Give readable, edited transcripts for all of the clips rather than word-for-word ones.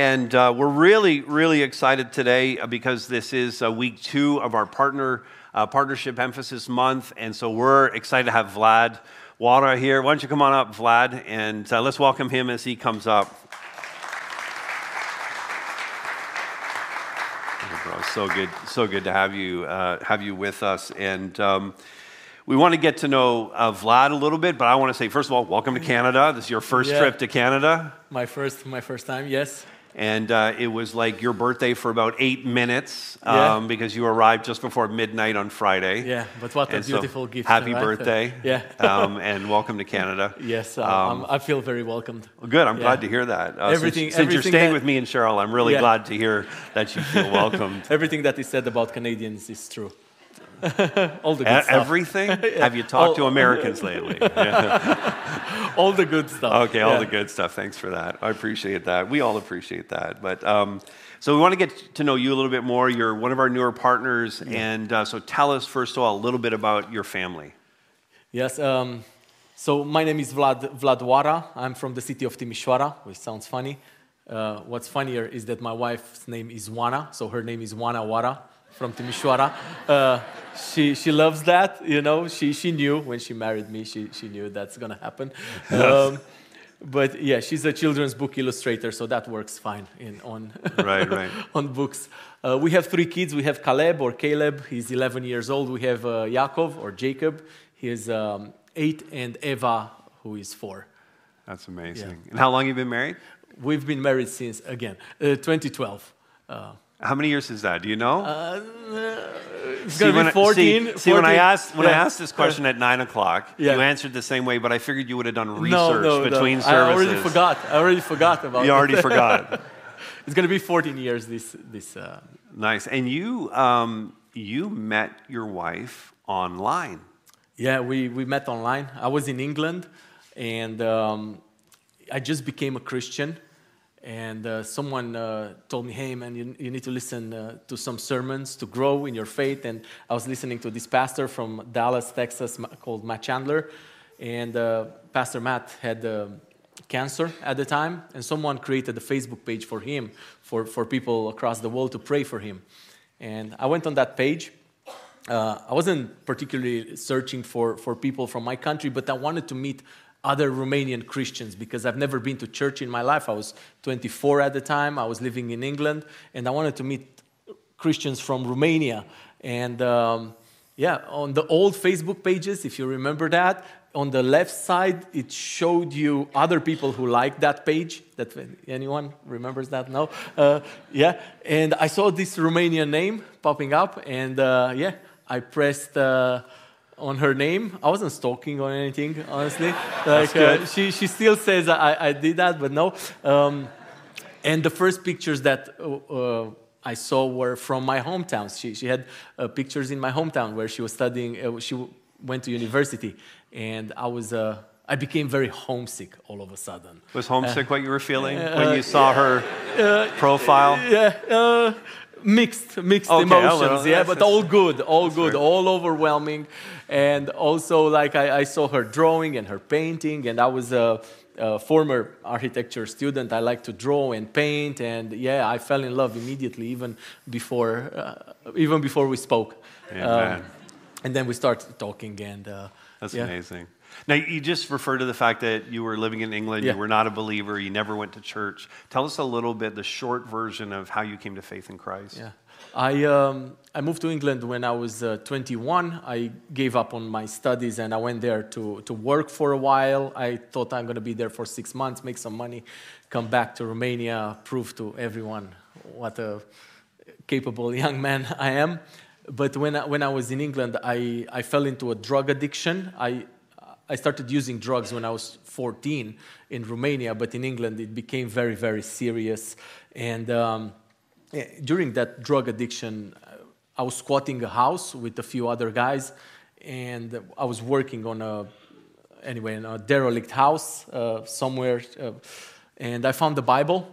And we're really, really excited today because this is week 2 of our partnership emphasis month. And so we're excited to have Vlad Wara here. Why don't you come on up, Vlad, and let's welcome him as he comes up. So good to have you with us. And we want to get to know Vlad a little bit, but I want to say, first of all, welcome to Canada. This is your first trip to Canada. My first time, yes. And it was like your birthday for about 8 minutes because you arrived just before midnight on Friday. Yeah, but what a beautiful gift. Happy right? birthday. Yeah. And welcome to Canada. Yes, I feel very welcomed. Well, good, I'm glad to hear that. Everything, since you're staying with me and Cheryl, I'm really glad to hear that you feel welcomed. Everything that is said about Canadians is true. All the good stuff. Everything? Have you talked to Americans lately? All the good stuff. Okay, all the good stuff. Thanks for that. I appreciate that. We all appreciate that. But so we want to get to know you a little bit more. You're one of our newer partners, and so tell us first of all a little bit about your family. Yes. So my name is Vlad Wara. I'm from the city of Timișoara, which sounds funny. What's funnier is that my wife's name is Wana, so her name is Wana Wara from Timișoara. She loves that, you know. She knew when she married me. She knew that's gonna happen. But yeah, she's a children's book illustrator, so that works fine on on books. We have 3 kids. We have Caleb. He's 11 years old. We have Jacob. He is 8, and Eva, who is 4. That's amazing. Yeah. And how long have you been married? We've been married since 2012. How many years is that? Do you know? It's going to be 14. When I asked this question at 9 o'clock, you answered the same way, but I figured you would have done research between services. I already forgot about it. You already forgot. It's going to be 14 years this. Nice. And you met your wife online. Yeah, we met online. I was in England, and I just became a Christian. And someone told me, hey, man, you need to listen to some sermons to grow in your faith. And I was listening to this pastor from Dallas, Texas, called Matt Chandler. And Pastor Matt had cancer at the time. And someone created a Facebook page for him, for people across the world to pray for him. And I went on that page. I wasn't particularly searching for people from my country, but I wanted to meet other Romanian Christians, because I've never been to church in my life. I was 24 at the time. I was living in England, and I wanted to meet Christians from Romania. And on the old Facebook pages, if you remember that, on the left side, it showed you other people who liked that page. Anyone remembers that? No? And I saw this Romanian name popping up, and I pressed on her name. I wasn't stalking or anything, honestly. She still says I did that, but no. And the first pictures that I saw were from my hometown. She had pictures in my hometown where she was studying. She went to university, and I became very homesick all of a sudden. Was homesick what you were feeling when you saw her profile? Yeah. Mixed emotions, but all good, all overwhelming. And also, like, I saw her drawing and her painting, and I was a former architecture student. I like to draw and paint, and I fell in love immediately, even before we spoke. And then we started talking, and that's amazing. Now, you just referred to the fact that you were living in England, you were not a believer, you never went to church. Tell us a little bit, the short version of how you came to faith in Christ. Yeah. I moved to England when I was 21. I gave up on my studies, and I went there to work for a while. I thought I'm going to be there for 6 months, make some money, come back to Romania, prove to everyone what a capable young man I am. But when I was in England, I fell into a drug addiction. I started using drugs when I was 14 in Romania, but in England it became very, very serious. And during that drug addiction, I was squatting a house with a few other guys, and I was working on in a derelict house somewhere, and I found the Bible,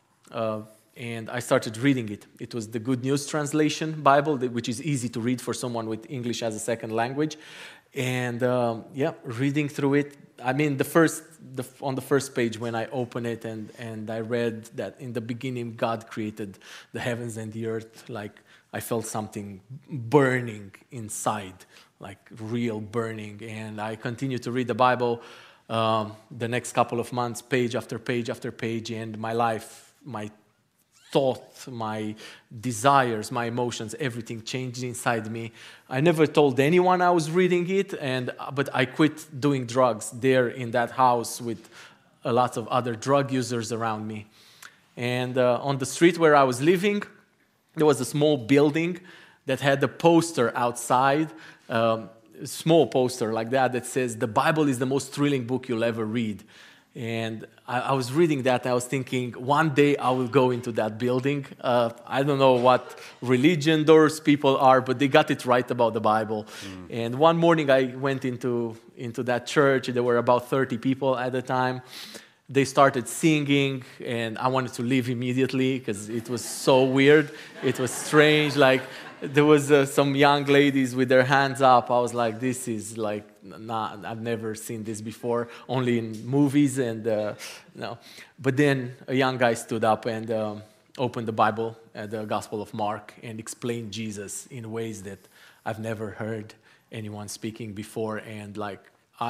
and I started reading it. It was the Good News Translation Bible, which is easy to read for someone with English as a second language. And reading through it, I mean, on the first page when I open it and I read that in the beginning God created the heavens and the earth, like I felt something burning inside, like real burning. And I continued to read the Bible the next couple of months, page after page after page, and my life, my thoughts, my desires, my emotions, everything changed inside me. I never told anyone I was reading it, but I quit doing drugs there in that house with a lot of other drug users around me. And on the street where I was living, there was a small building that had a poster outside, a small poster like that says, "The Bible is the most thrilling book you'll ever read." And I was reading that, I was thinking, one day I will go into that building. I don't know what religion those people are, but they got it right about the Bible. And one morning I went into that church. There were about 30 people at the time. They started singing, and I wanted to leave immediately because it was so weird. It was strange. Like, there was some young ladies with their hands up. I was like, this is like, nah, I've never seen this before, only in movies and no. But then a young guy stood up and opened the Bible, the Gospel of Mark, and explained Jesus in ways that I've never heard anyone speaking before. And like,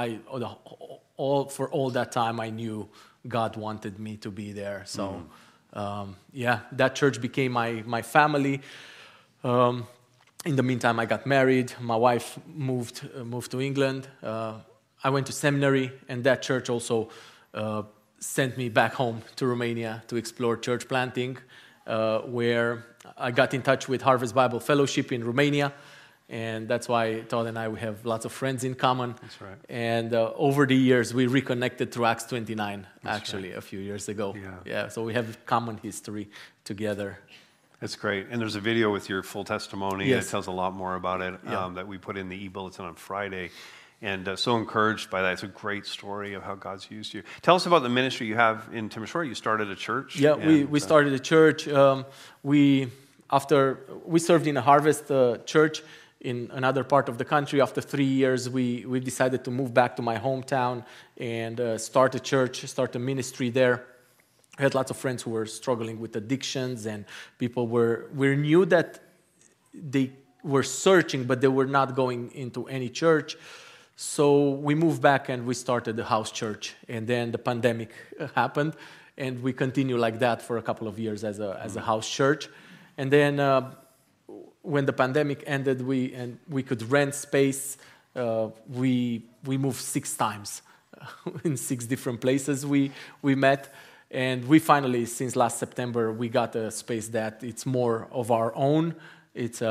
for all that time, I knew God wanted me to be there. So, that church became my family. In the meantime, I got married. My wife moved to England. I went to seminary, and that church also sent me back home to Romania to explore church planting, where I got in touch with Harvest Bible Fellowship in Romania, and that's why Todd and I, we have lots of friends in common. That's right. And over the years, we reconnected through Acts 29, a few years ago. Yeah. So we have common history together. That's great. And there's a video with your full testimony. Yes. It tells a lot more about it that we put in the e-bulletin on Friday. And so encouraged by that. It's a great story of how God's used you. Tell us about the ministry you have in Timisoara. You started a church. Yeah, we started a church. We served in a Harvest church in another part of the country. After 3 years, we decided to move back to my hometown and start a church, start a ministry there. I had lots of friends who were struggling with addictions, and we knew that they were searching, but they were not going into any church. So we moved back and we started the house church. And then the pandemic happened, and we continued like that for a couple of years as a house church. And then when the pandemic ended, we could rent space. We moved 6 times in 6 different places we met. And we finally, since last September, we got a space that it's more of our own. It's,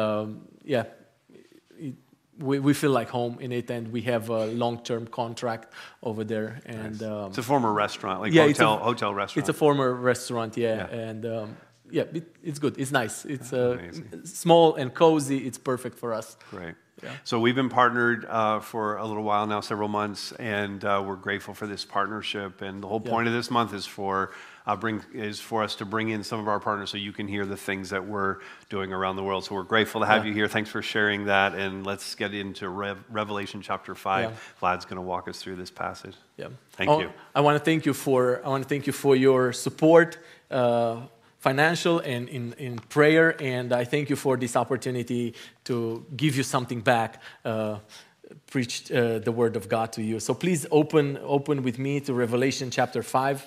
we feel like home in it, and we have a long-term contract over there. And nice. It's a former restaurant, like hotel restaurant. It's a former restaurant, and it's good. It's nice. It's small and cozy. It's perfect for us. Great. Yeah. So we've been partnered for a little while now, several months, and we're grateful for this partnership. And the whole point of this month is for us to bring in some of our partners so you can hear the things that we're doing around the world. So we're grateful to have you here. Thanks for sharing that. And let's get into Revelation chapter 5. Yeah. Vlad's going to walk us through this passage. Yeah. Thank you. I want to thank you for your support. Financial and in prayer, and I thank you for this opportunity to give you something back, preach the word of God to you. So please open with me to Revelation chapter 5.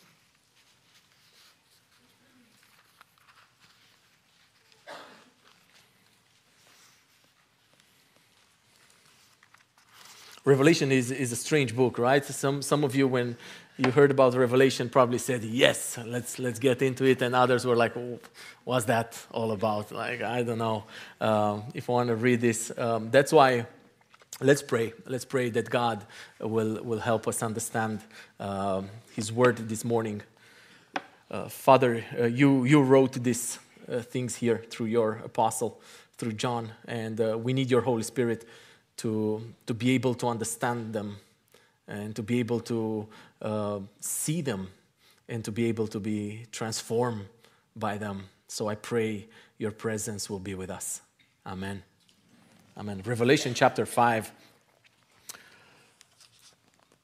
Revelation is a strange book, right? Some of you, when you heard about Revelation, probably said, yes, let's get into it. And others were like, what's that all about? Like, I don't know if I want to read this. That's why let's pray. Let's pray that God will help us understand His word this morning. Father, you wrote these things here through your apostle, through John, and we need your Holy Spirit to be able to understand them and to be able to see them and to be able to be transformed by them. So I pray your presence will be with us. Amen. Amen. Revelation chapter 5.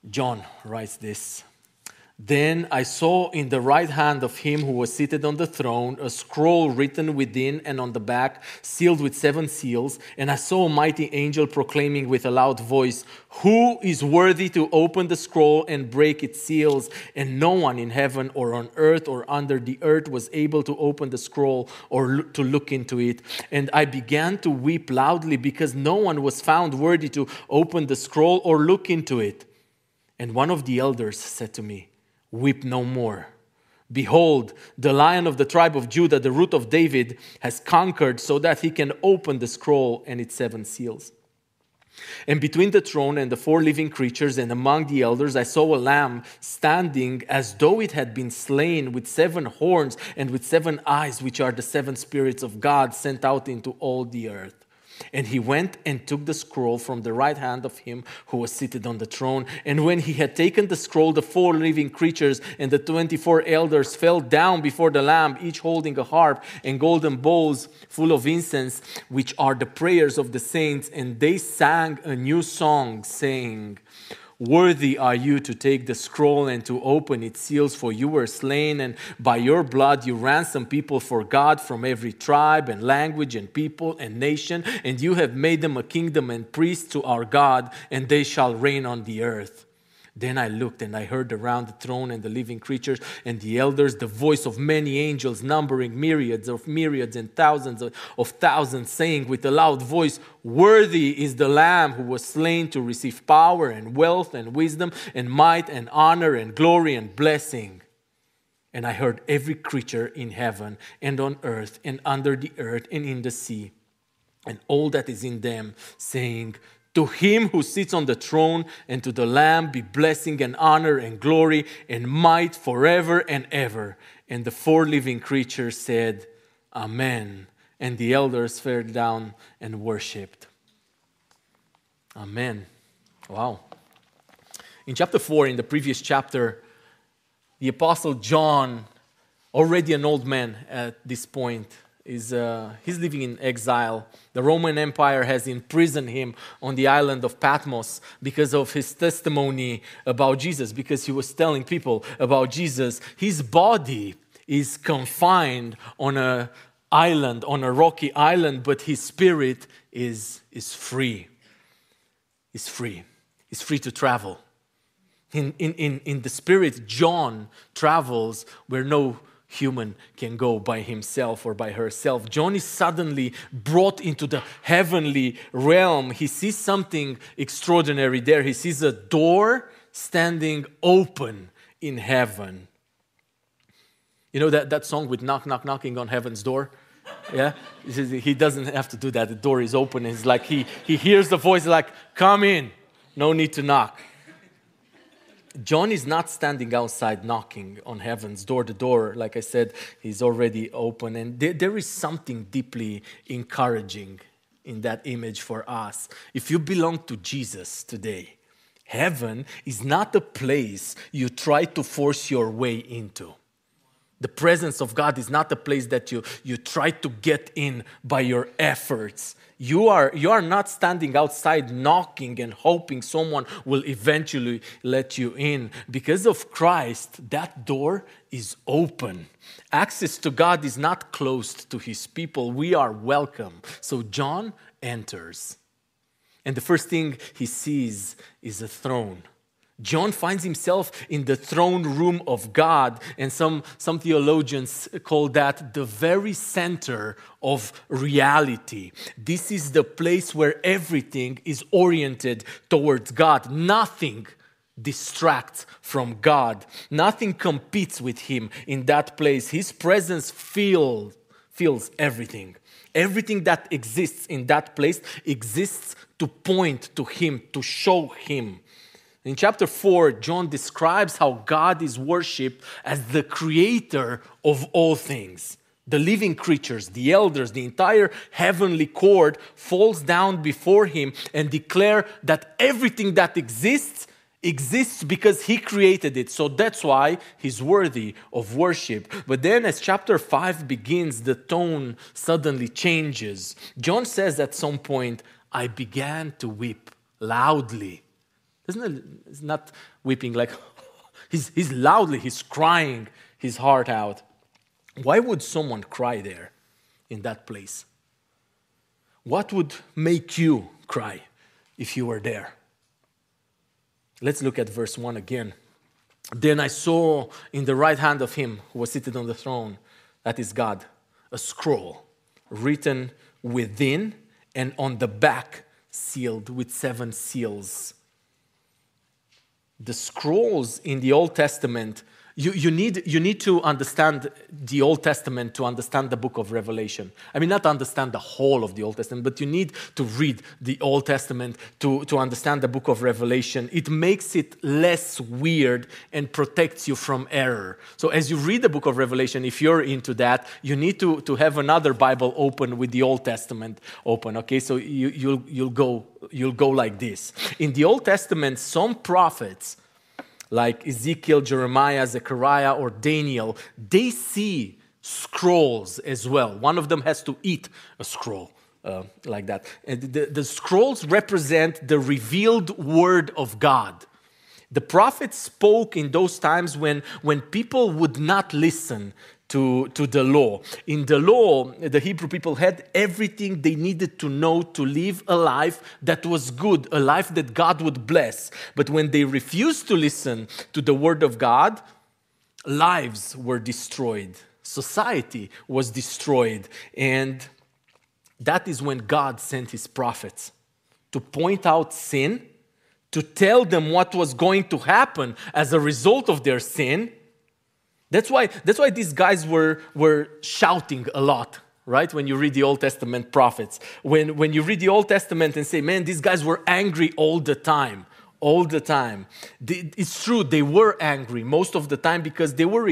John writes this. Then I saw in the right hand of him who was seated on the throne a scroll written within and on the back, sealed with 7 seals. And I saw a mighty angel proclaiming with a loud voice, "Who is worthy to open the scroll and break its seals?" And no one in heaven or on earth or under the earth was able to open the scroll or to look into it. And I began to weep loudly because no one was found worthy to open the scroll or look into it. And one of the elders said to me, "Weep no more. Behold, the Lion of the tribe of Judah, the Root of David, has conquered so that he can open the scroll and its 7 seals." And between the throne and the 4 living creatures and among the elders, I saw a lamb standing as though it had been slain, with 7 horns and with 7 eyes, which are the 7 spirits of God sent out into all the earth. And he went and took the scroll from the right hand of him who was seated on the throne. And when he had taken the scroll, the 4 living creatures and the 24 elders fell down before the Lamb, each holding a harp and golden bowls full of incense, which are the prayers of the saints. And they sang a new song, saying, "Worthy are you to take the scroll and to open its seals, for you were slain, and by your blood you ransomed people for God from every tribe and language and people and nation, and you have made them a kingdom and priests to our God, and they shall reign on the earth." Then I looked and I heard around the throne and the living creatures and the elders the voice of many angels, numbering myriads and thousands of thousands, saying with a loud voice, "Worthy is the Lamb who was slain to receive power and wealth and wisdom and might and honor and glory and blessing." And I heard every creature in heaven and on earth and under the earth and in the sea, and all that is in them, saying, "To him who sits on the throne and to the Lamb be blessing and honor and glory and might forever and ever." And the 4 living creatures said, "Amen." And the elders fell down and worshipped. Amen. Wow. In chapter 4, in the previous chapter, the Apostle John, already an old man at this point, he's living in exile. The Roman Empire has imprisoned him on the island of Patmos because of his testimony about Jesus, because he was telling people about Jesus. His body is confined on an island, on a rocky island, but his spirit is free. He's free. He's free to travel. In the spirit, John travels where no human can go by himself or by herself. John is suddenly brought into the heavenly realm. He sees something extraordinary there. He sees a door standing open in heaven. You know that song with knock, knock, knocking on heaven's door? Yeah? He doesn't have to do that. The door is open. It's like he hears the voice like, "Come in. No need to knock." John is not standing outside knocking on heaven's door. The door, like I said, is already open. And there is something deeply encouraging in that image for us. If you belong to Jesus today, heaven is not a place you try to force your way into. The presence of God is not a place that you try to get in by your efforts. You are not standing outside knocking and hoping someone will eventually let you in. Because of Christ, that door is open. Access to God is not closed to his people. We are welcome. So John enters. And the first thing he sees is a throne. John finds himself in the throne room of God, and some theologians call that the very center of reality. This is the place where everything is oriented towards God. Nothing distracts from God. Nothing competes with him in that place. His presence fills everything. Everything that exists in that place exists to point to him, to show him. In chapter 4, John describes how God is worshipped as the creator of all things. The living creatures, the elders, the entire heavenly court falls down before him and declare that everything that exists because he created it. So that's why he's worthy of worship. But then as chapter 5 begins, the tone suddenly changes. John says at some point, "I began to weep loudly." He's not weeping like, he's loudly, he's crying his heart out. Why would someone cry there in that place? What would make you cry if you were there? Let's look at verse 1 again. Then I saw in the right hand of him who was seated on the throne, that is God, a scroll written within and on the back, sealed with 7 seals. The scrolls in the Old Testament, you need to understand the Old Testament to understand the book of Revelation. I mean, not understand the whole of the Old Testament, but you need to read the Old Testament to understand the book of Revelation. It makes it less weird and protects you from error. So as you read the book of Revelation, if you're into that, you need to have another Bible open with the Old Testament open, okay? So you'll go like this. In the Old Testament, some prophets, like Ezekiel, Jeremiah, Zechariah, or Daniel, they see scrolls as well. One of them has to eat a scroll like that. And the scrolls represent the revealed word of God. The prophets spoke in those times when people would not listen to the law. In the law, the Hebrew people had everything they needed to know to live a life that was good, a life that God would bless. But when they refused to listen to the word of God, lives were destroyed. Society was destroyed. And that is when God sent his prophets to point out sin, to tell them what was going to happen as a result of their sin. That's why these guys were shouting a lot, right? When you read the Old Testament prophets. When you read the Old Testament and say, man, these guys were angry all the time. All the time. It's true, they were angry most of the time because they were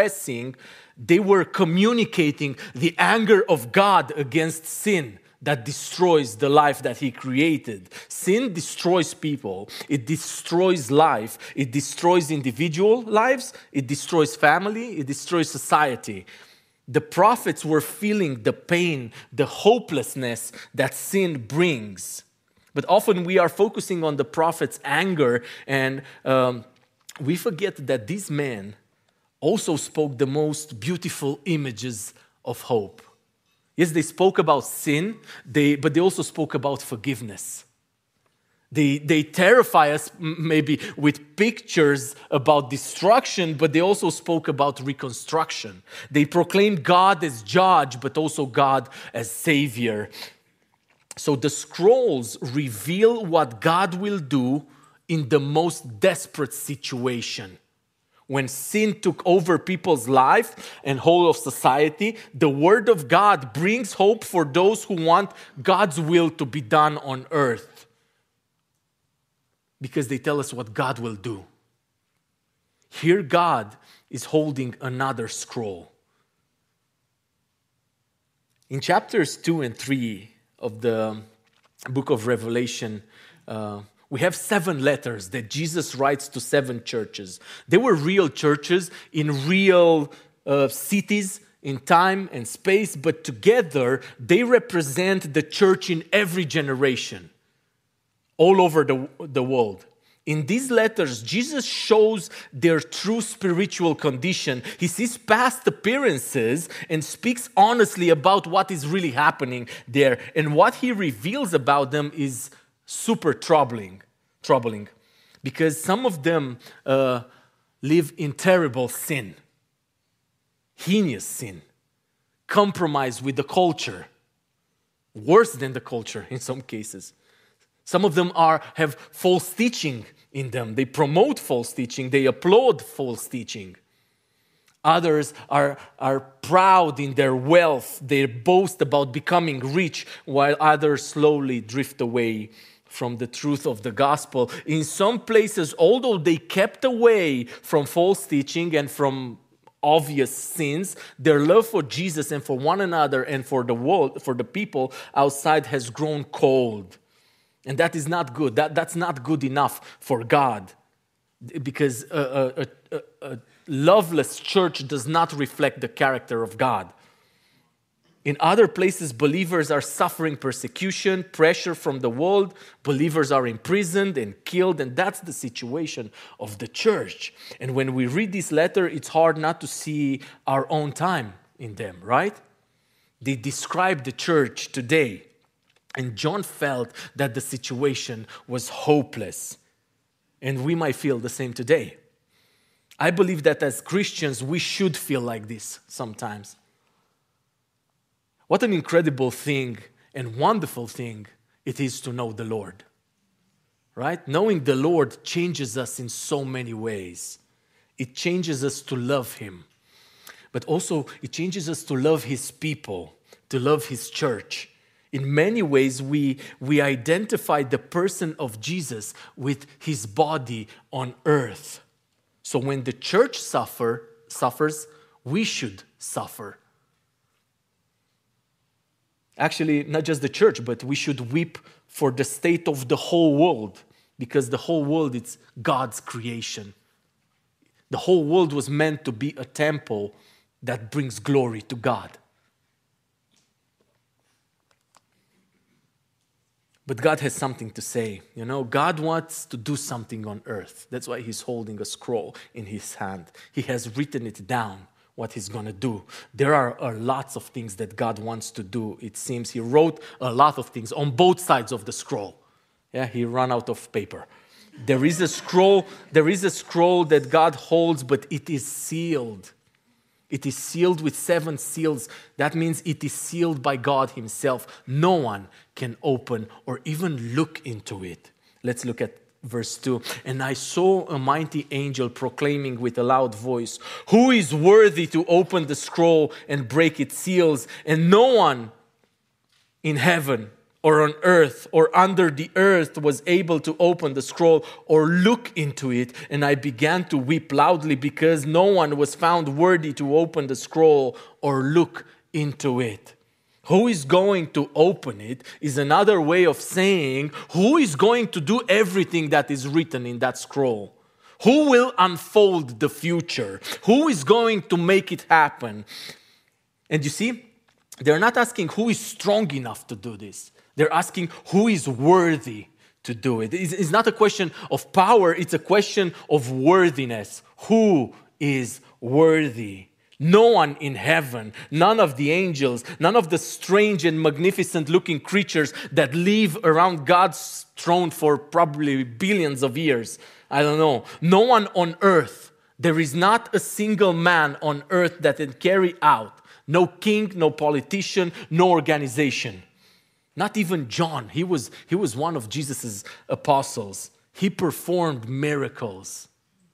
communicating the anger of God against sin that destroys the life that he created. Sin destroys people. It destroys life. It destroys individual lives. It destroys family. It destroys society. The prophets were feeling the pain, the hopelessness that sin brings. But often we are focusing on the prophet's anger, and we forget that these men also spoke the most beautiful images of hope. Yes, they spoke about sin, but they also spoke about forgiveness. They terrify us maybe with pictures about destruction, but they also spoke about reconstruction. They proclaimed God as judge, but also God as savior. So the scrolls reveal what God will do in the most desperate situation. When sin took over people's life and whole of society, the word of God brings hope for those who want God's will to be done on earth. Because they tell us what God will do. Here God is holding another scroll. In chapters 2 and 3 of the book of Revelation, we have 7 letters that Jesus writes to 7 churches. They were real churches in real cities, in time and space, but together they represent the church in every generation, all over the world. In these letters, Jesus shows their true spiritual condition. He sees past appearances and speaks honestly about what is really happening there. And what he reveals about them is super troubling, because some of them live in terrible sin, heinous sin, compromise with the culture, worse than the culture in some cases. Some of them have false teaching in them. They promote false teaching. They applaud false teaching. Others are proud in their wealth. They boast about becoming rich, while others slowly drift away from the truth of the gospel. In some places, although they kept away from false teaching and from obvious sins, their love for Jesus and for one another and for the world, for the people outside, has grown cold. And that is not good. That's not good enough for God. Because a loveless church does not reflect the character of God. In other places, believers are suffering persecution, pressure from the world. Believers are imprisoned and killed, and that's the situation of the church. And when we read this letter, it's hard not to see our own time in them, right? They describe the church today, and John felt that the situation was hopeless. And we might feel the same today. I believe that as Christians, we should feel like this sometimes. What an incredible thing and wonderful thing it is to know the Lord, right? Knowing the Lord changes us in so many ways. It changes us to love Him, but also it changes us to love His people, to love His church. In many ways, we identify the person of Jesus with His body on earth. So when the church suffers, we should suffer. Actually, not just the church, but we should weep for the state of the whole world, because the whole world is God's creation. The whole world was meant to be a temple that brings glory to God. But God has something to say. You know, God wants to do something on earth. That's why He's holding a scroll in His hand. He has written it down, what He's going to do. There are lots of things that God wants to do. It seems He wrote a lot of things on both sides of the scroll. Yeah, He ran out of paper. There is a scroll that God holds, but it is sealed. It is sealed with 7 seals. That means it is sealed by God Himself. No one can open or even look into it. Let's look at verse 2. And I saw a mighty angel proclaiming with a loud voice, "Who is worthy to open the scroll and break its seals?" And no one in heaven or on earth or under the earth was able to open the scroll or look into it. And I began to weep loudly because no one was found worthy to open the scroll or look into it. Who is going to open it is another way of saying who is going to do everything that is written in that scroll. Who will unfold the future? Who is going to make it happen? And you see, they're not asking who is strong enough to do this. They're asking who is worthy to do it. It's not a question of power, it's a question of worthiness. Who is worthy? No one in heaven, none of the angels, none of the strange and magnificent looking creatures that live around God's throne for probably billions of years. I don't know. No one on earth. There is not a single man on earth that can carry out. No king, no politician, no organization. Not even John. He was one of Jesus' apostles. He performed miracles.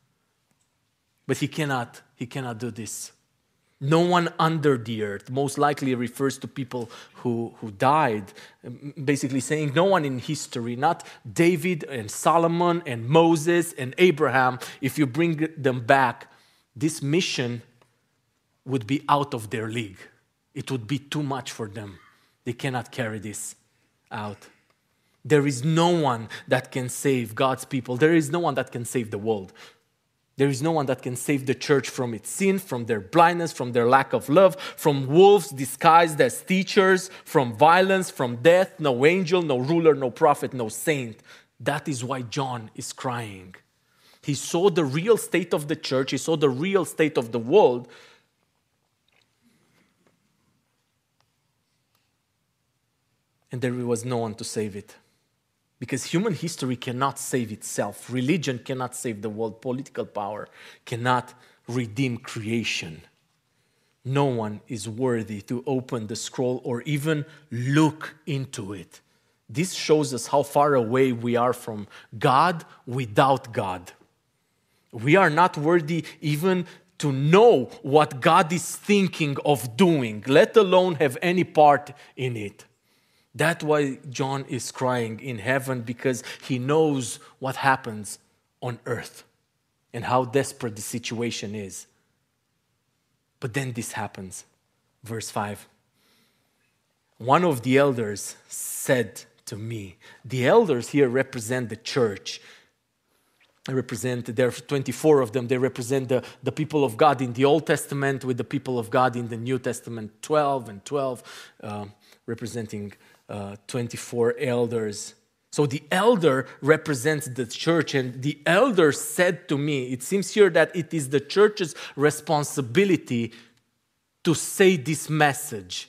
But he cannot do this. No one under the earth, most likely refers to people who died, basically saying no one in history, not David and Solomon and Moses and Abraham. If you bring them back, this mission would be out of their league. It would be too much for them. They cannot carry this out. There is no one that can save God's people. There is no one that can save the world. There is no one that can save the church from its sin, from their blindness, from their lack of love, from wolves disguised as teachers, from violence, from death. No angel, no ruler, no prophet, no saint. That is why John is crying. He saw the real state of the church. He saw the real state of the world. And there was no one to save it. Because human history cannot save itself. Religion cannot save the world. Political power cannot redeem creation. No one is worthy to open the scroll or even look into it. This shows us how far away we are from God without God. We are not worthy even to know what God is thinking of doing, let alone have any part in it. That's why John is crying in heaven, because he knows what happens on earth and how desperate the situation is. But then this happens. Verse 5. One of the elders said to me, the elders here represent the church. there are 24 of them. They represent the people of God in the Old Testament with the people of God in the New Testament, 12 and 12, representing 24 elders. So the elder represents the church, and the elder said to me, it seems here that it is the church's responsibility to say this message.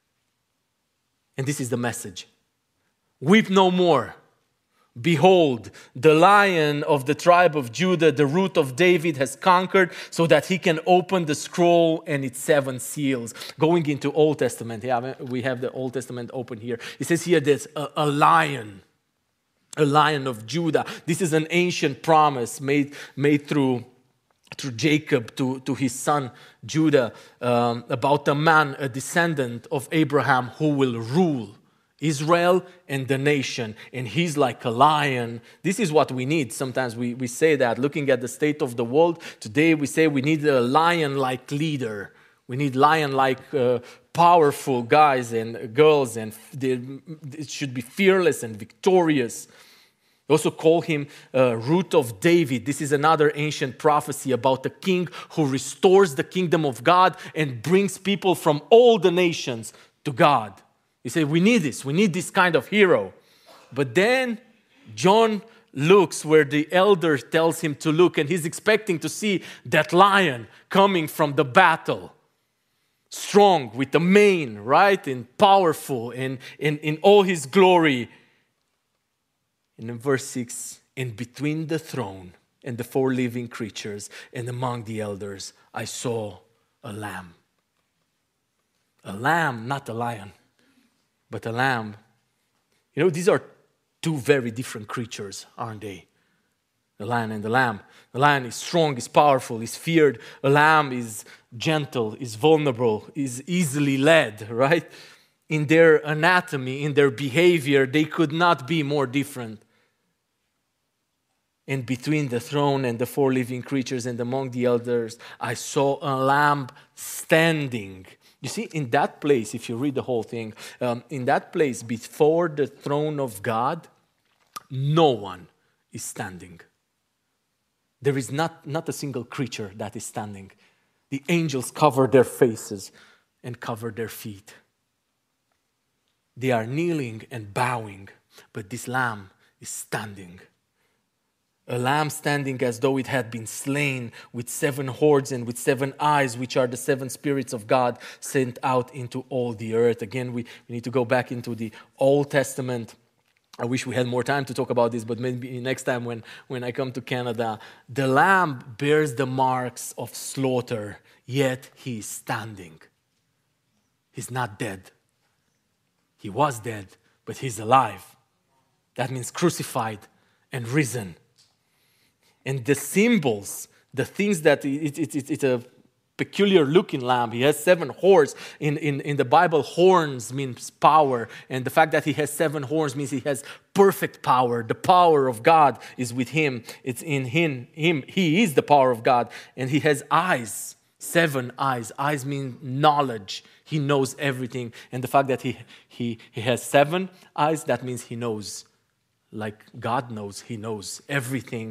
And this is the message. Weep no more. Behold, the Lion of the tribe of Judah, the root of David, has conquered so that he can open the scroll and its 7 seals. Going into Old Testament, we have the Old Testament open here. It says here there's a lion of Judah. This is an ancient promise made through Jacob to his son Judah about a man, a descendant of Abraham who will rule Israel and the nation, and he's like a lion. This is what we need. Sometimes we say that, looking at the state of the world today, we say we need a lion-like leader. We need lion-like powerful guys and girls, and it should be fearless and victorious. We also call him root of David. This is another ancient prophecy about the king who restores the kingdom of God and brings people from all the nations to God. You say, we need this kind of hero. But then John looks where the elder tells him to look, and he's expecting to see that lion coming from the battle. Strong, with the mane, right? And powerful, and in all his glory. And in verse 6, and between the throne and the 4 living creatures and among the elders, I saw a lamb. A lamb, not a lion, but a lamb. You know, these are 2 very different creatures, aren't they? The lion and the lamb. The lion is strong, is powerful, is feared. A lamb is gentle, is vulnerable, is easily led, right? In their anatomy, in their behavior, they could not be more different. And between the throne and the 4 living creatures and among the elders, I saw a lamb standing. You see, in that place, if you read the whole thing, in that place before the throne of God, no one is standing. There is not a single creature that is standing. The angels cover their faces and cover their feet. They are kneeling and bowing, but this lamb is standing. A lamb standing as though it had been slain, with 7 horns and with 7 eyes, which are the 7 spirits of God sent out into all the earth. Again, we need to go back into the Old Testament. I wish we had more time to talk about this, but maybe next time when I come to Canada. The lamb bears the marks of slaughter, yet he is standing. He's not dead. He was dead, but he's alive. That means crucified and risen. And the symbols, the things that it's a peculiar looking lamb. He has 7 horns. In the Bible, horns means power. And the fact that he has 7 horns means he has perfect power. The power of God is with him. It's in him. He is the power of God. And he has eyes, 7 eyes. Eyes mean knowledge. He knows everything. And the fact that he has 7 eyes, that means he knows. Like God knows, he knows everything.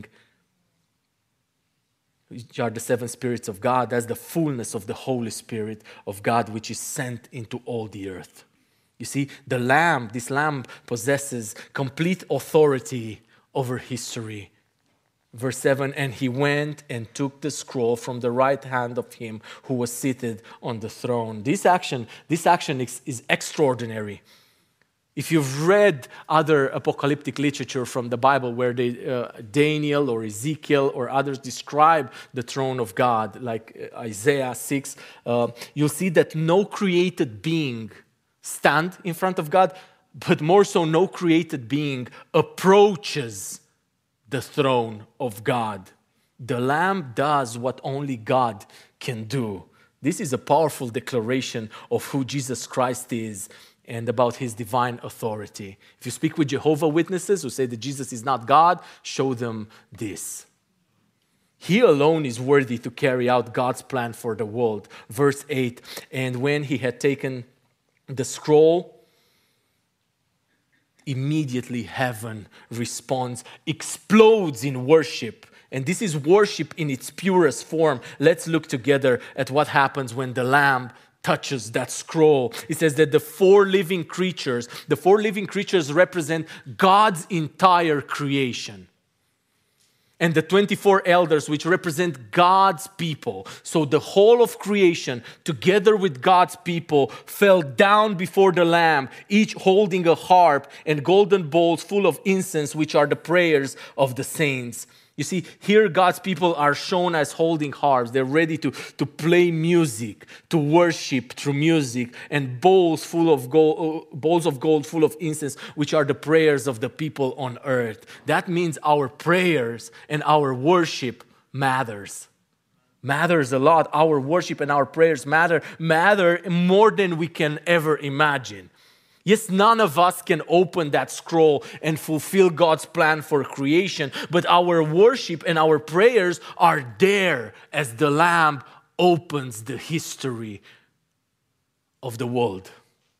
Which are the 7 spirits of God. That's the fullness of the Holy Spirit of God, which is sent into all the earth. You see, this lamb possesses complete authority over history. Verse 7, and he went and took the scroll from the right hand of him who was seated on the throne. This action is extraordinary. If you've read other apocalyptic literature from the Bible where Daniel or Ezekiel or others describe the throne of God, like Isaiah 6, you'll see that no created being stand in front of God, but more so no created being approaches the throne of God. The Lamb does what only God can do. This is a powerful declaration of who Jesus Christ is and about his divine authority. If you speak with Jehovah's Witnesses who say that Jesus is not God, show them this. He alone is worthy to carry out God's plan for the world. Verse 8, and when he had taken the scroll, immediately heaven responds, explodes in worship. And this is worship in its purest form. Let's look together at what happens when the Lamb touches that scroll. It says that the four living creatures represent God's entire creation. And the 24 elders, which represent God's people. So the whole of creation, together with God's people, fell down before the Lamb, each holding a harp and golden bowls full of incense, which are the prayers of the saints. You see, here God's people are shown as holding harps. They're ready to play music, to worship through music, and bowls of gold full of incense, which are the prayers of the people on earth. That means our prayers and our worship matters. Matters a lot. Our worship and our prayers matter more than we can ever imagine. Yes, none of us can open that scroll and fulfill God's plan for creation, but our worship and our prayers are there as the Lamb opens the history of the world.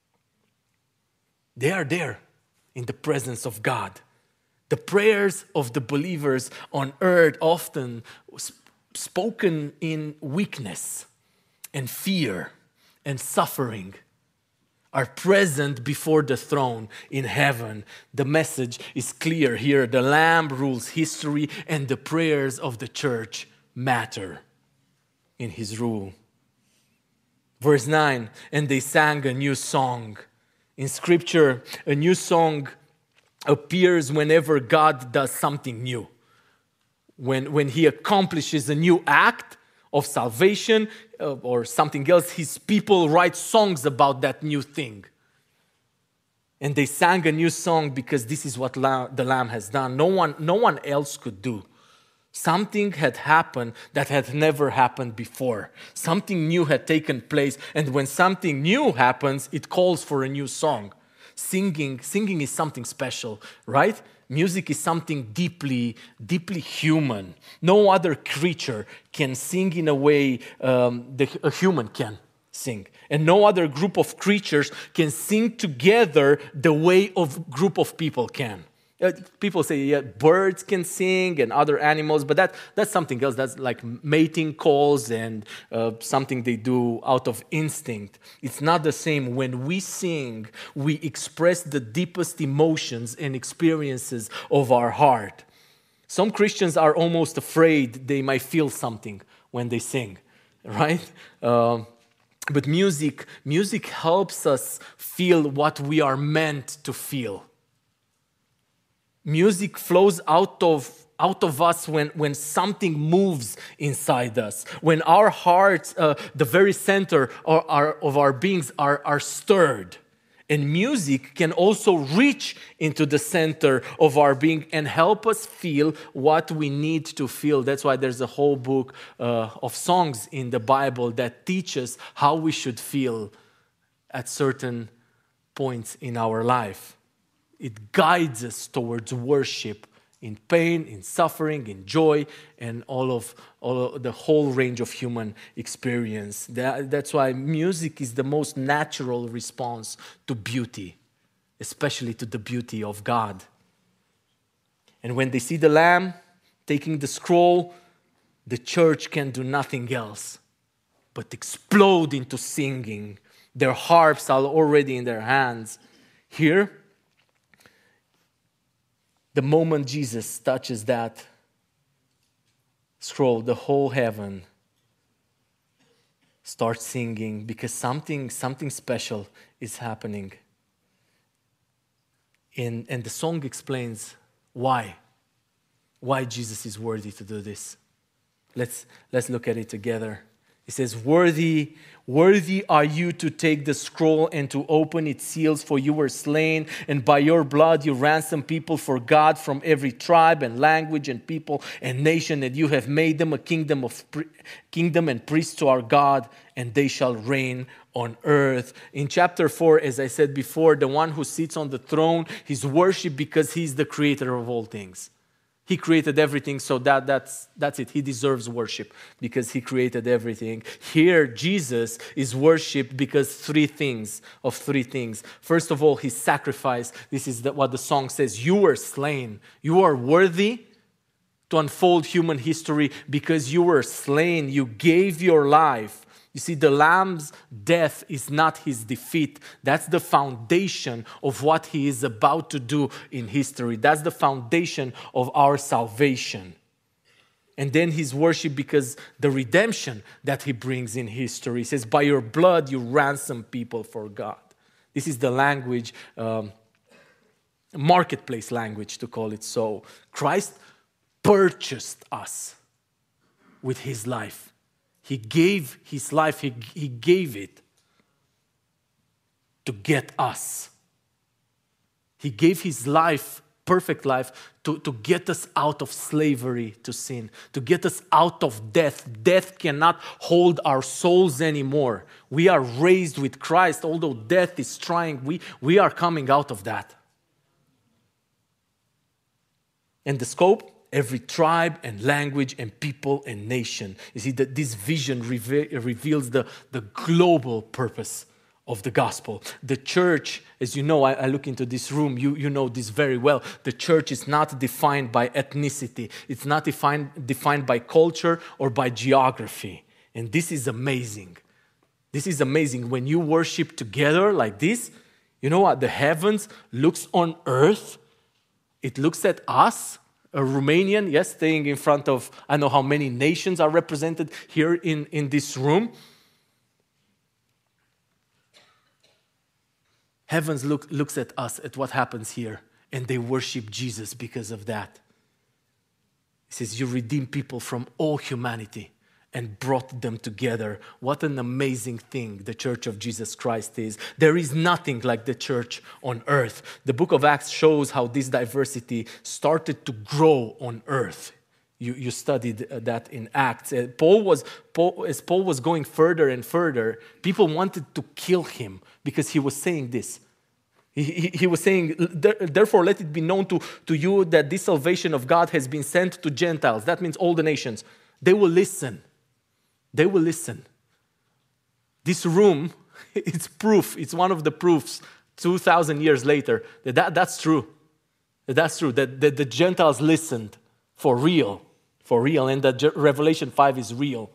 They are there in the presence of God. The prayers of the believers on earth often spoken in weakness and fear and suffering are present before the throne in heaven. The message is clear here. The Lamb rules history, and the prayers of the church matter in his rule. Verse 9, and they sang a new song. In Scripture, a new song appears whenever God does something new. When he accomplishes a new act of salvation or something else, his people write songs about that new thing. And they sang a new song because this is what the Lamb has done. No one else could do. Something had happened that had never happened before. Something new had taken place. And when something new happens, it calls for a new song. Singing is something special, right? Music is something deeply, deeply human. No other creature can sing in a way a human can sing. And no other group of creatures can sing together the way a group of people can. People say, yeah, birds can sing and other animals, but that's something else. That's like mating calls and something they do out of instinct. It's not the same. When we sing, we express the deepest emotions and experiences of our heart. Some Christians are almost afraid they might feel something when they sing, right? But music helps us feel what we are meant to feel. Music flows out of us when something moves inside us. When our hearts, the very center of our beings are stirred. And music can also reach into the center of our being and help us feel what we need to feel. That's why there's a whole book of songs in the Bible that teach us how we should feel at certain points in our life. It guides us towards worship in pain, in suffering, in joy, and all of the whole range of human experience. That's why music is the most natural response to beauty, especially to the beauty of God. And when they see the Lamb taking the scroll, the church can do nothing else but explode into singing. Their harps are already in their hands. Here, the moment Jesus touches that scroll, the whole heaven starts singing because something special is happening. And the song explains why Jesus is worthy to do this. Let's look at it together. It says, worthy are you to take the scroll and to open its seals, for you were slain, and by your blood you ransomed people for God from every tribe and language and people and nation, and you have made them a kingdom and priests to our God, and they shall reign on earth. In chapter 4, as I said before, the one who sits on the throne, he's worshipped because he's the creator of all things. He created everything, so that's it. He deserves worship because he created everything. Here, Jesus is worshipped because three things. First of all, his sacrifice. This is what the song says. You were slain. You are worthy to unfold human history because you were slain. You gave your life. You see, the Lamb's death is not his defeat. That's the foundation of what he is about to do in history. That's the foundation of our salvation. And then his worship because the redemption that he brings in history. He says, by your blood you ransom people for God. This is the language, marketplace language to call it so. Christ purchased us with his life. He gave his life, he gave it to get us. He gave his life, perfect life, to get us out of slavery to sin, to get us out of death. Death cannot hold our souls anymore. We are raised with Christ, although death is trying, we are coming out of that. And the scope? Every tribe and language and people and nation. You see, that this vision reveals the global purpose of the gospel. The church, as you know, I look into this room, you know this very well. The church is not defined by ethnicity. It's not defined by culture or by geography. And this is amazing. This is amazing. When you worship together like this, you know what? The heavens looks on earth. It looks at us. A Romanian, yes, staying in front of, I don't know how many nations are represented here in this room. Heavens looks at us, at what happens here, and they worship Jesus because of that. He says, you redeem people from all humanity and brought them together. What an amazing thing the Church of Jesus Christ is. There is nothing like the church on earth. The book of Acts shows how this diversity started to grow on earth. You studied that in Acts. As Paul was going further and further, people wanted to kill him because he was saying this. He was saying, therefore let it be known to you that this salvation of God has been sent to Gentiles. That means all the nations. They will listen. They will listen. This room, it's proof. It's one of the proofs 2,000 years later that's true. That's true, that the Gentiles listened for real, and that Revelation 5 is real.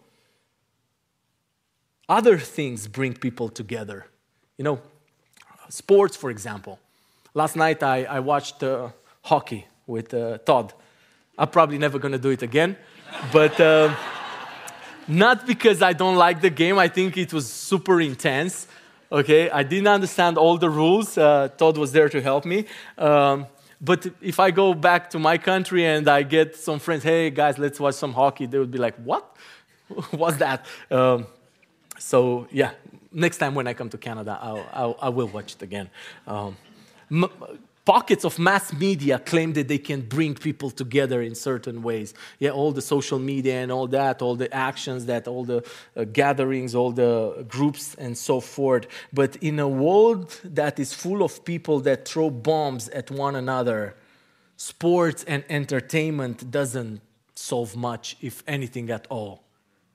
Other things bring people together. You know, sports, for example. Last night I watched hockey with Todd. I'm probably never going to do it again, but... Not because I don't like the game. I think it was super intense. Okay, I didn't understand all the rules. Todd was there to help me. But if I go back to my country and I get some friends, hey guys, let's watch some hockey, they would be like, what? What's that? So yeah, next time when I come to Canada, I will watch it again. Pockets of mass media claim that they can bring people together in certain ways. Yeah, all the social media and all that, all the actions, all the gatherings, all the groups and so forth. But in a world that is full of people that throw bombs at one another, sports and entertainment doesn't solve much, if anything at all.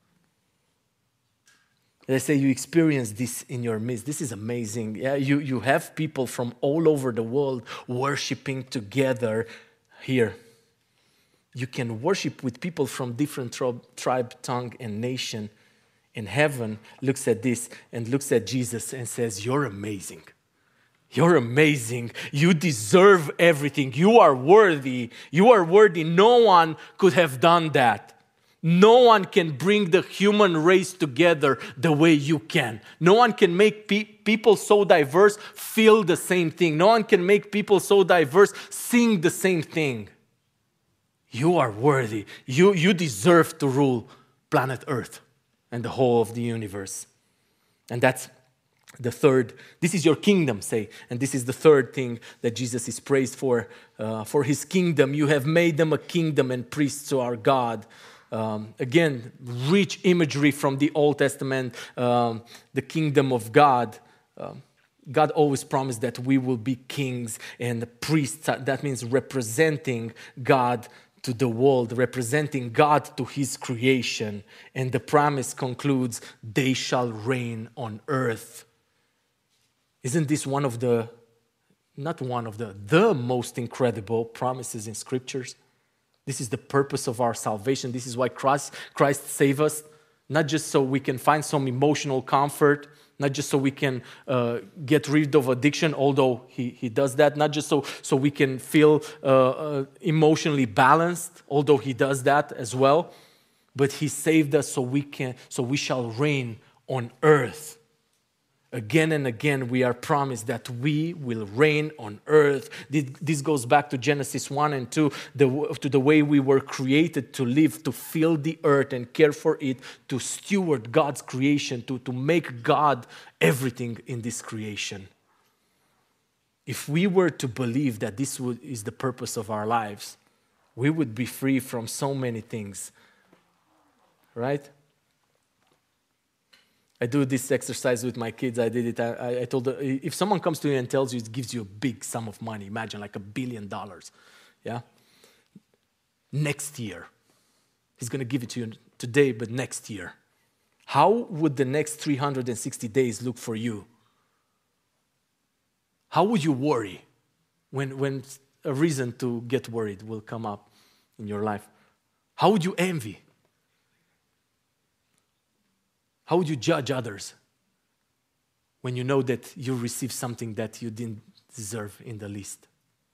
Let's say you experience this in your midst. This is amazing. Yeah, you have people from all over the world worshiping together here. You can worship with people from different tribe, tongue, and nation. And heaven looks at this and looks at Jesus and says, you're amazing. You're amazing. You deserve everything. You are worthy. You are worthy. No one could have done that. No one can bring the human race together the way you can. No one can make people so diverse feel the same thing. No one can make people so diverse sing the same thing. You are worthy. You deserve to rule planet Earth and the whole of the universe. And that's the third. This is your kingdom, say. And this is the third thing that Jesus is praised for his kingdom. You have made them a kingdom and priests to our God. Again, rich imagery from the Old Testament, the kingdom of God. God always promised that we will be kings and priests. That means representing God to the world, representing God to his creation. And the promise concludes, they shall reign on earth. Isn't this the most incredible promises in scriptures? This is the purpose of our salvation. This is why Christ saved us, not just so we can find some emotional comfort, not just so we can get rid of addiction, although he does that, not just so we can feel emotionally balanced, although he does that as well, but he saved us so we shall reign on earth. Again and again, we are promised that we will reign on earth. This goes back to Genesis 1 and 2, to the way we were created to live, to fill the earth and care for it, to steward God's creation, to make God everything in this creation. If we were to believe that this is the purpose of our lives, we would be free from so many things, right? I do this exercise with my kids. I did it. I told them, if someone comes to you and tells you it gives you a big sum of money, imagine like $1 billion, yeah? Next year. He's going to give it to you today, but next year. How would the next 360 days look for you? How would you worry when a reason to get worried will come up in your life? How would you envy? How would you judge others when you know that you received something that you didn't deserve in the least?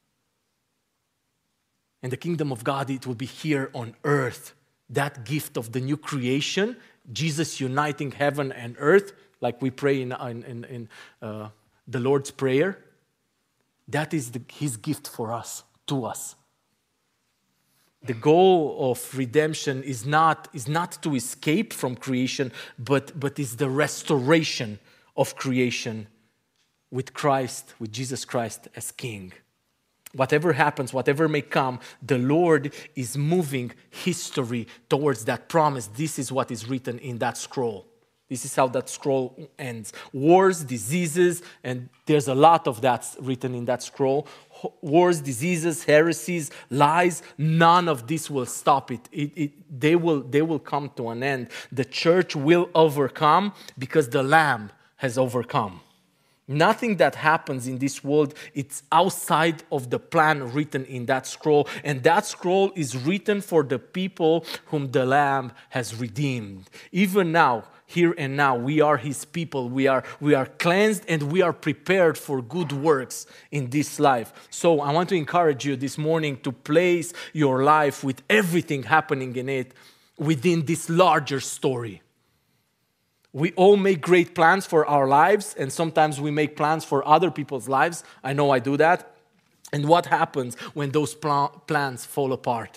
And the kingdom of God, it will be here on earth. That gift of the new creation, Jesus uniting heaven and earth, like we pray in the Lord's Prayer, that is his gift for us, to us. The goal of redemption is not to escape from creation, but is the restoration of creation with Christ, with Jesus Christ as King. Whatever happens, whatever may come, the Lord is moving history towards that promise. This is what is written in that scroll. This is how that scroll ends. Wars, diseases, and there's a lot of that written in that scroll. Wars, diseases, heresies, lies, none of this will stop it. They will come to an end. The church will overcome because the Lamb has overcome. Nothing that happens in this world, it's outside of the plan written in that scroll. And that scroll is written for the people whom the Lamb has redeemed. Even now, here and now, we are his people. We are cleansed and we are prepared for good works in this life. So I want to encourage you this morning to place your life with everything happening in it within this larger story. We all make great plans for our lives, and sometimes we make plans for other people's lives. I know I do that. And what happens when those plans fall apart?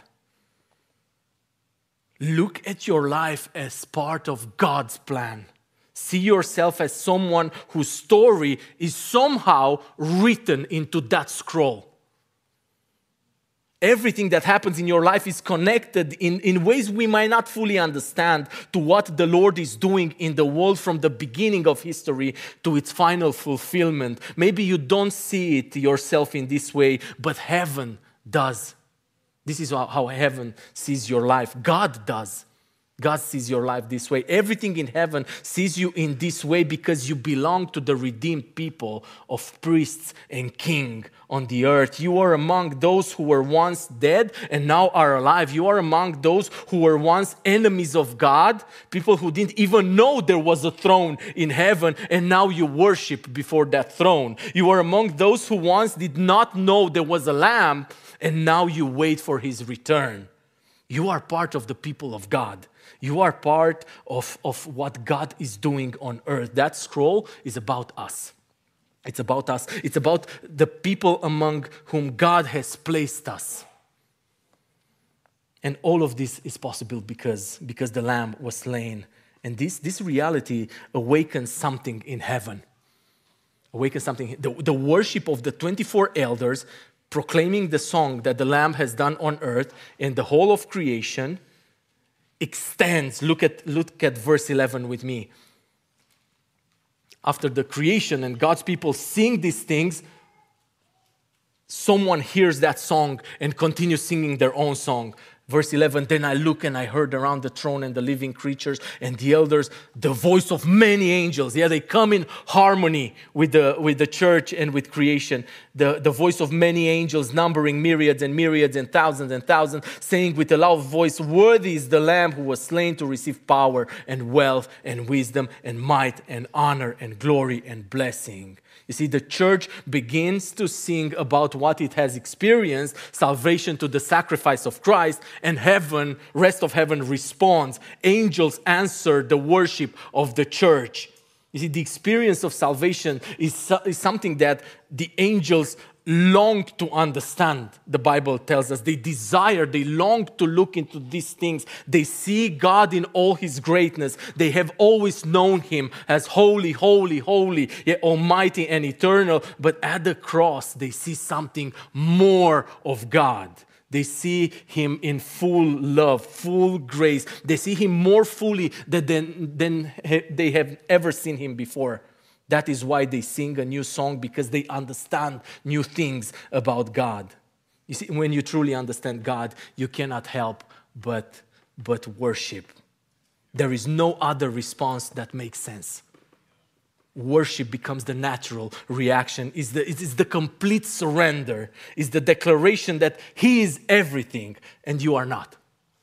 Look at your life as part of God's plan. See yourself as someone whose story is somehow written into that scroll. Everything that happens in your life is connected in ways we might not fully understand to what the Lord is doing in the world from the beginning of history to its final fulfillment. Maybe you don't see it yourself in this way, but heaven does. This is how heaven sees your life. God does. God sees your life this way. Everything in heaven sees you in this way because you belong to the redeemed people of priests and king on the earth. You are among those who were once dead and now are alive. You are among those who were once enemies of God, people who didn't even know there was a throne in heaven, and now you worship before that throne. You are among those who once did not know there was a lamb, and now you wait for his return. You are part of the people of God. You are part of what God is doing on earth. That scroll is about us. It's about us. It's about the people among whom God has placed us. And all of this is possible because the Lamb was slain. And this reality awakens something in heaven. Awakens something. The worship of the 24 elders proclaiming the song that the Lamb has done on earth and the whole of creation extends. Look at verse 11 with me. After the creation and God's people sing these things, someone hears that song and continues singing their own song. Verse 11, then I looked and I heard around the throne and the living creatures and the elders the voice of many angels. Yeah, they come in harmony with the church and with creation. The voice of many angels, numbering myriads and thousands, saying with a loud voice, worthy is the Lamb who was slain to receive power and wealth and wisdom and might and honor and glory and blessing. You see, the church begins to sing about what it has experienced, salvation to the sacrifice of Christ, and heaven, rest of heaven responds. Angels answer the worship of the church. You see, the experience of salvation is something that the angels long to understand, the Bible tells us. They desire, they long to look into these things. They see God in all His greatness. They have always known Him as holy, holy, holy, yet almighty and eternal. But at the cross, they see something more of God. They see Him in full love, full grace. They see Him more fully than they have ever seen Him before. That is why they sing a new song, because they understand new things about God. You see, when you truly understand God, you cannot help but worship. There is no other response that makes sense. Worship becomes the natural reaction. It is the complete surrender. It's the declaration that He is everything and you are not.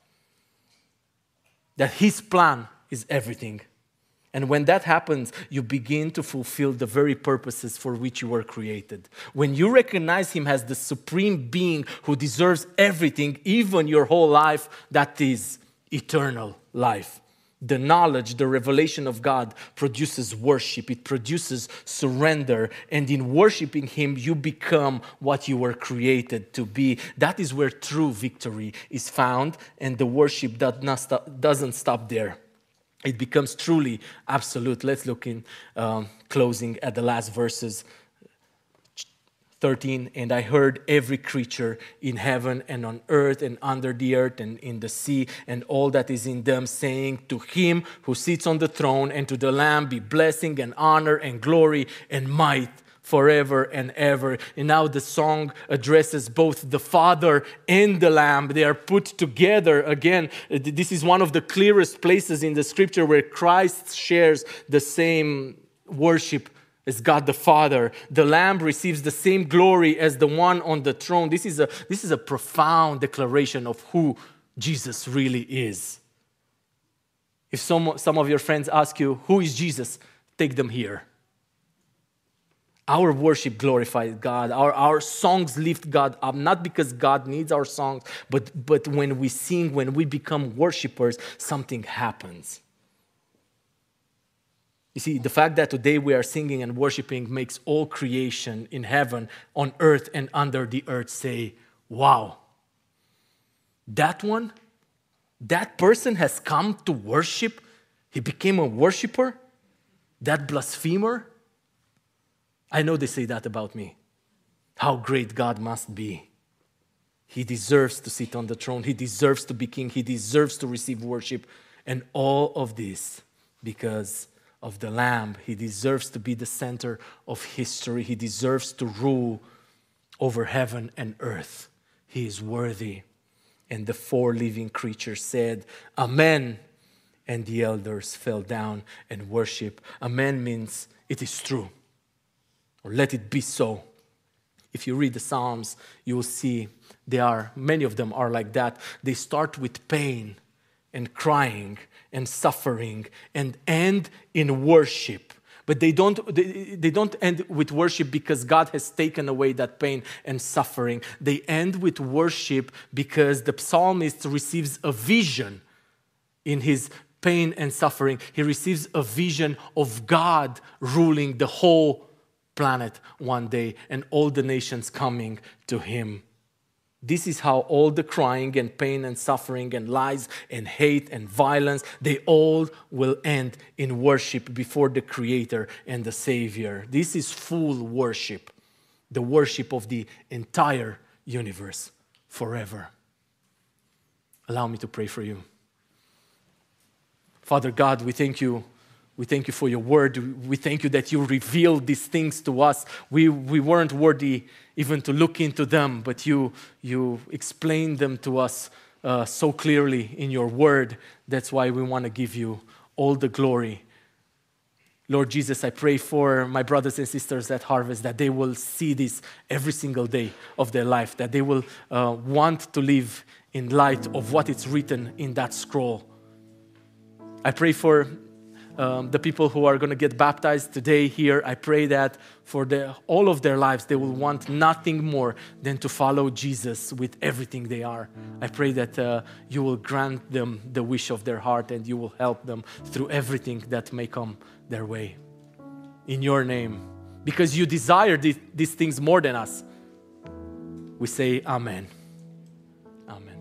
That His plan is everything. And when that happens, you begin to fulfill the very purposes for which you were created. When you recognize Him as the supreme being who deserves everything, even your whole life, that is eternal life. The knowledge, the revelation of God produces worship. It produces surrender. And in worshiping Him, you become what you were created to be. That is where true victory is found. And the worship doesn't stop there. It becomes truly absolute. Let's look in closing at the last verses. 13, and I heard every creature in heaven and on earth and under the earth and in the sea and all that is in them, saying, to Him who sits on the throne and to the Lamb be blessing and honor and glory and might forever and ever. And now the song addresses both the Father and the Lamb. They are put together. Again, this is one of the clearest places in the Scripture where Christ shares the same worship as God the Father. The Lamb receives the same glory as the one on the throne. This is a profound declaration of who Jesus really is. If some of your friends ask you, who is Jesus? Take them here. Our worship glorifies God. Our songs lift God up, not because God needs our songs, but when we sing, when we become worshipers, something happens. You see, the fact that today we are singing and worshiping makes all creation in heaven, on earth, and under the earth say, wow, that person has come to worship. He became a worshiper, that blasphemer. I know they say that about me. How great God must be. He deserves to sit on the throne. He deserves to be king. He deserves to receive worship. And all of this because of the Lamb. He deserves to be the center of history. He deserves to rule over heaven and earth. He is worthy. And the four living creatures said, Amen. And the elders fell down and worshiped. Amen means it is true. Or let it be so. If you read the Psalms, you will see many of them are like that. They start with pain and crying and suffering and end in worship. But they don't end with worship because God has taken away that pain and suffering. They end with worship because the psalmist receives a vision in his pain and suffering. He receives a vision of God ruling the whole planet one day and all the nations coming to Him. This is how all the crying and pain and suffering and lies and hate and violence, they all will end in worship before the Creator and the Savior. This is full worship, the worship of the entire universe forever. Allow me to pray for you. Father God, we thank you We thank you for your word. We thank you that you revealed these things to us. We weren't worthy even to look into them, but you explained them to us so clearly in your word. That's why we want to give you all the glory. Lord Jesus, I pray for my brothers and sisters at Harvest that they will see this every single day of their life, that they will want to live in light of what is written in that scroll. I pray for the people who are going to get baptized today here. I pray that for all of their lives, they will want nothing more than to follow Jesus with everything they are. I pray that you will grant them the wish of their heart and you will help them through everything that may come their way. In your name, because you desire these things more than us, we say amen. Amen.